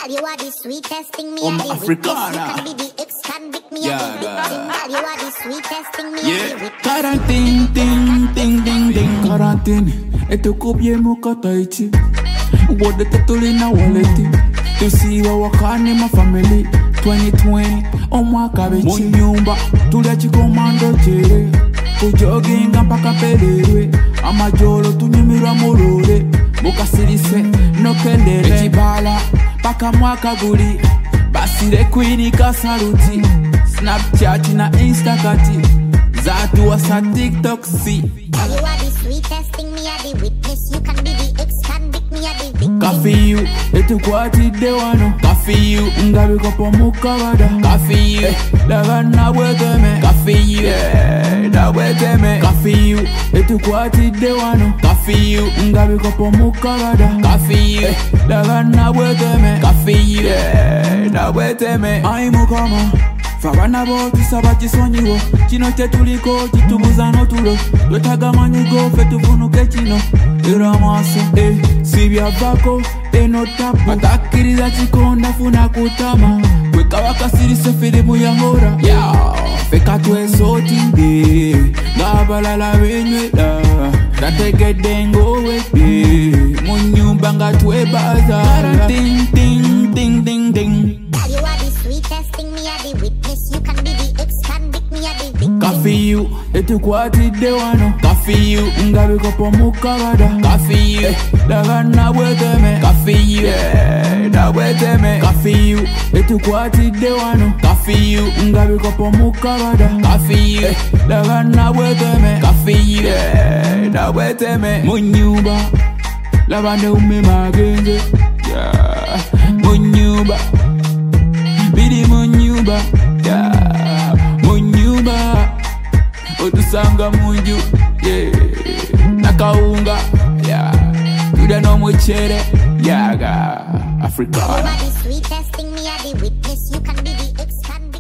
Girl, you are the sweetest thing me and the witness. You can be the ex-convict me and the victim. Girl, you are the sweetest thing me and the witness. Quarantine, ding, ding, ding, ding. Quarantine, et kopye mukataichi. What the tattoo in a wallet to see what can in my family. 2020, my cabbage. Munyumba, to let you commando jere. Kujoginga mpaka pelewe. Amajolo tu nyumira morore. Boka sirise, no kelele. Echibala, paka mwaka guri. Basire kwini kasaruti. Snapchat na Instagati. Zatu wasa TikTok si. Girl, you are the sweetest thing me are the witness. You can be the ex-convict me are the victim. Kafi you, etu kwati dewano. Kafi you, ngabi kopo mukabada. Kafi you, lagana weteme. Kafi you, da weteme. Kafi you, etu kwati dewano. Kafi you, ngabi kopo mukabada. Kafi you, lagana weteme. Kafi you, da weteme. Ai mukama. Fabana bo tisabati sonyiwo. Chino tetuliko titubuza notulo. Yotaga manyigo fetufunuke chino. Iramaso, sibya bako, no tapo. Atakiriza chikonda funa kutama. Weka wakasirise filimu ya hora. Feka tuwe sotinde. Gabalala wenywe da. Dateke dengo wete. Munyumba nga tuwe baza. Ding, ding, ding, ding, ding. Girl, you are the sweetest thing me are the witness. You can be the ex-convict me are the victim. Kafi you, etu kwati dewano. Kafi you, ngabi kopo mukabada. Kafi you, lagana weteme. Kafi you, da weteme. Kafi you, etu kwati dewano. Kafi you, ngabi kopo mukabada. Kafi you, lagana weteme. Kafi you, da weteme. Munyumba, labande ume magenze. Munyumba, bidi munyumba. Munyumba, otusanga munju. Nakaunga, tuda no muchere. Africa. You are the sweetest thing me are the witness. You can be the ex-convict.